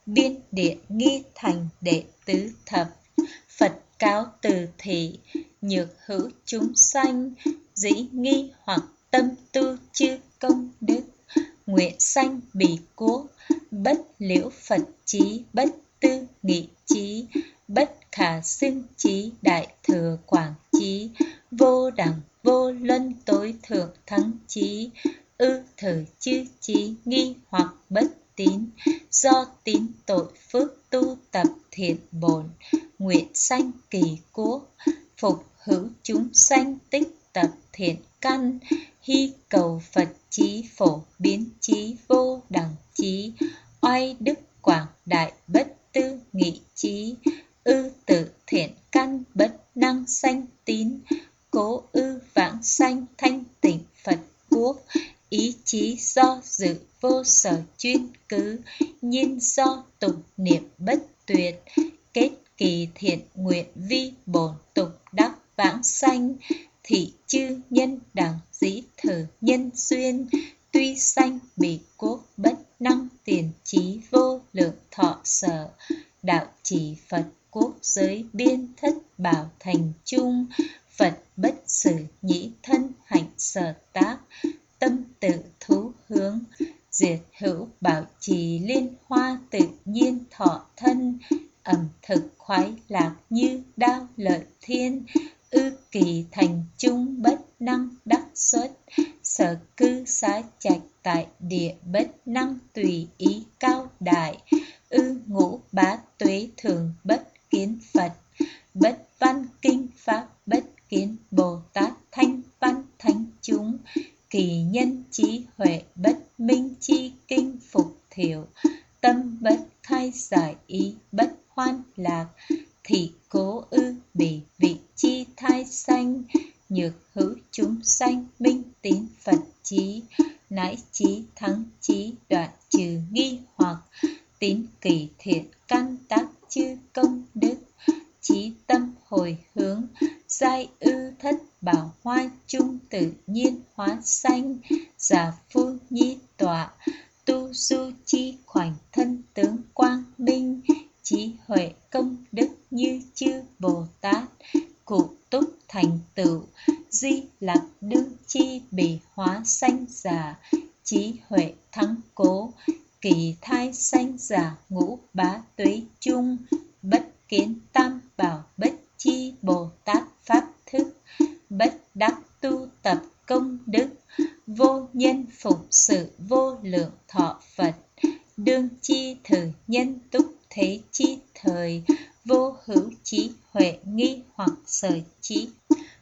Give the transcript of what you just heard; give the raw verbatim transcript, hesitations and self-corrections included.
biên địa nghi thành đệ tứ thập. Phật cáo từ thị, nhược hữu chúng sanh, dĩ nghi hoặc tâm tu chư công đức. Nguyện sanh bỉ quốc, bất liễu Phật chí, bất tư nghị chí, bất khả xưng chí, đại thừa quảng chí, vô đẳng vô luân tối thượng thắng chí, ư thử chư chí, nghi hoặc bất tín, do tín tội phước tu tập thiện bổn. Nguyện sanh kỳ quốc, phục hữu chúng sanh tích tập thiện căn, hy cầu Phật chí, phổ biến chí, vô đẳng chí, oai đức quảng đại, bất tư nghị chí, ư tự thiện căn, bất năng sanh tín, cố ư vãng sanh thanh tịnh Phật quốc. Ý chí do dự vô sở chuyên cứ, nhiên do tụng niệm bất tuyệt, kết kỳ thiện nguyện vi bổn tục đắc vãng sanh. Thị chư nhân đẳng dĩ thử nhân duyên, tuy sanh bỉ quốc, bất năng tiền trí, vô lượng thọ sở. Đạo chỉ Phật quốc giới biên, thất bảo thành trung, Phật bất xử nhĩ thân hạnh sở tác, tâm tự thú hướng, diệt hữu bảo trì liên hoa tự nhiên thọ thân. Ẩm thực khoái lạc như đao lợi thiên, ư kỳ thành trung, bất năng đắc xuất, sở cư xá trạch tại địa, bất năng tùy ý cao đại, ư ngũ bá tuế thường, bất kiến Phật, bất văn kinh pháp, bất kiến Bồ Tát thanh văn thánh chúng, kỳ nhân trí huệ, bất minh chi kinh phục thiểu, tâm bất khai giải ý, bất hoan lạc, thị cố ư bỉ vị chi thai sanh, nhược hữu chúng sanh minh tín Phật chí, nãi chí thắng chí, đoạn trừ nghi hoặc, tín kỳ thiện căn tác chư công đức, chí tâm hồi hướng, giai ư thất bảo hoa chung tự nhiên hóa sanh, giả phu nhi tọa, tu du chi khoảnh thân tướng quang minh, trí huệ công đức như chư Bồ Tát, cụ túc thành tựu, di lạc đương chi bỉ hóa sanh giả, trí huệ thắng cố, kỳ thai sanh giả ngũ bá tuế chung, bất kiến tam bảo, bất chi Bồ Tát pháp thức, bất đắc tu tập công đức, vô nhân phụng sự vô lượng thọ Phật, đương chi thử nhân túc thế chi thời, vô hữu trí huệ nghi hoặc sở trí